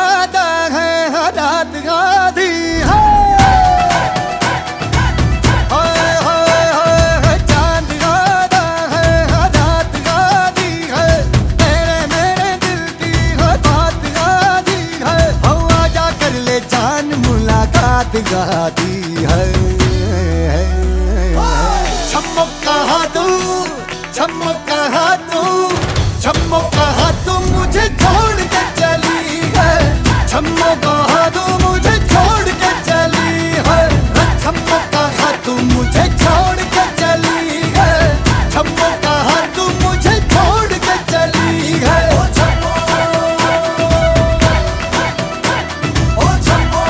ज्यादा है रात आधी है। चांद ज्यादा है रात आधी है। तेरे मेरे दिल की बात आधी है। आजा कर ले जान मुलाकात आधी है। छम्मक कहा तू, छम्मक कहा तू, छम्मक कहा तू मुझे छोड़ के चली है। छम्मक कहा तू मुझे छोड़ के चली है। छम्मक कहा तू मुझे छोड़ के चली है। छम्मक कहा तू मुझे छोड़ के चली है। ओ छम्मो, ओ छम्मो।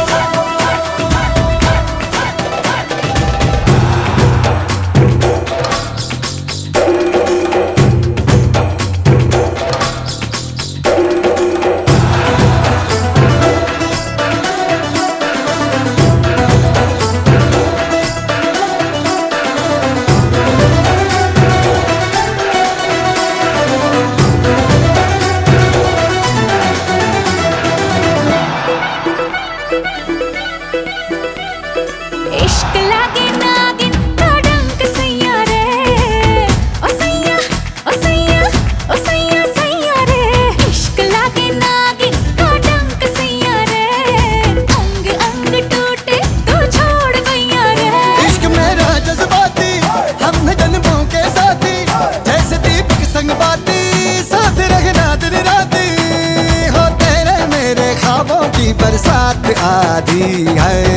इश्क लागे नागिन का डंक सैया रे। ओ सैया, ओ सैया, ओ सैया सैया रे। इश्क लागे नागिन का डंक सैया रे। अंग अंग टूटे तो छोड़ गैया रे। इश्क मेरा जज्बाती, हम हैं जन्मों के साथी। जैसे दीपक संग बाती, साथ रहना दिन राती। हो तेरे मेरे ख्वाबों की बरसात आधी है।